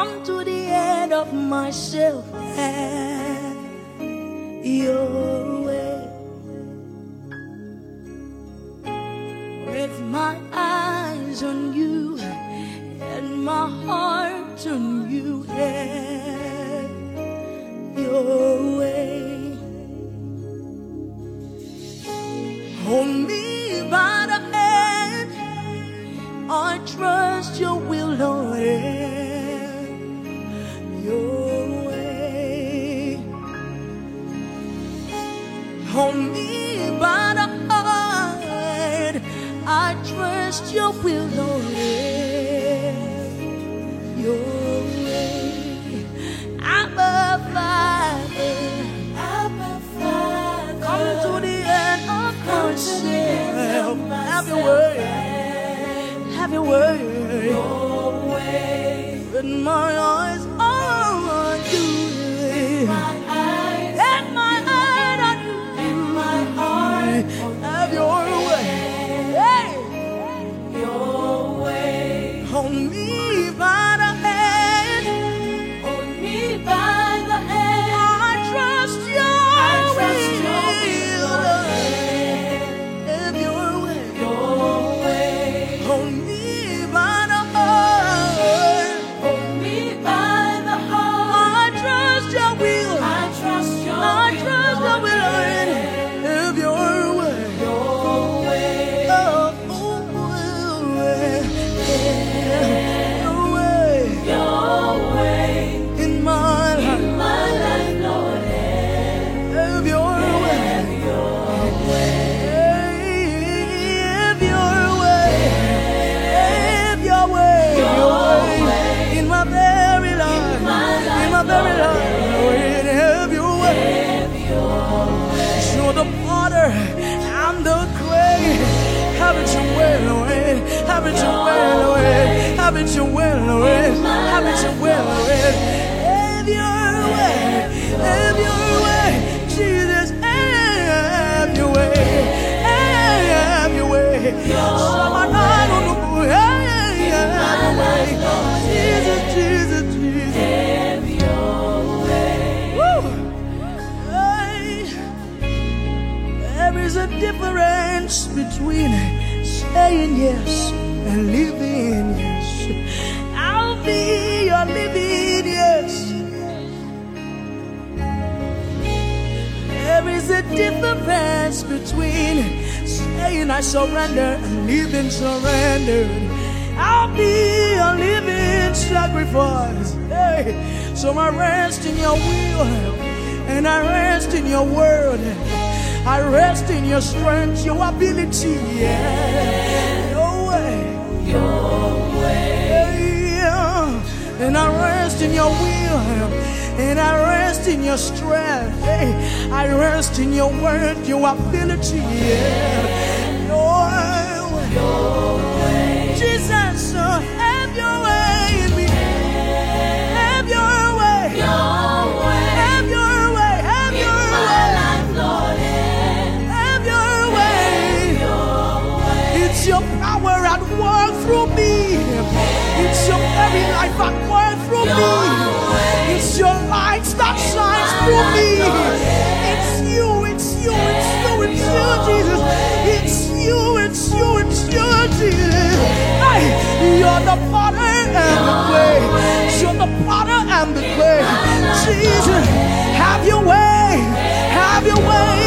come to the end of myself and your way. With my eyes on you and my heart on you and your way. Hold me by the hand, I trust your will, Lord, and your way. Hold me by the hand, I trust your will, Lord, and your way. Abba Father, come to the end of myself. Have your way. Have your way. With my eyes on you. And my heart on you. Have your way. Hey. Your way. Hold me by the hand. Hold me by the hand. I trust your will. Have your way. Your way. Hold me by the heart. Hold me by the heart. I trust your will. I trust your will. I trust your will. Have your way. Your way. Oh, way. Your way. Your way. In my life. In my life, Lord. Have your way. Have your way. Have your way. Have your way. Your way. In my very life. In my very life. Lord, have your way. Show the potter and the clay. Have it your way, Lord. Have it your way, Lord. Have it your way, Lord. Have it your way, Lord. Have your way. Have your way. Jesus, have your way. Have your way. Someone I don't know. Have your way. Jesus, Jesus, Jesus. Have your way. Woo. Hey. There is a difference between saying yes and living yes. I'll be your living yes. There is a difference between saying I surrender and living surrendered. I'll be a living sacrifice. Hey. So I rest in your will and I rest in your word. I rest in your strength, your ability. Yeah. Your way. Your way. Yeah. And I rest in your will. And I rest in your strength. Hey. I rest in your word, your ability. Yeah. Your way. Jesus, have your way in me. Have your way. Your way. Have your way. Have your way. Have your way. It's your power at work through me. It's your very life at work through me. It's your light that shines through me. It's you, it's you, it's you, it's you, Jesus. It's you, it's you, it's you, Jesus. Hey, you're the potter and the clay. You're the potter and the clay. Jesus, have your way. Have your way.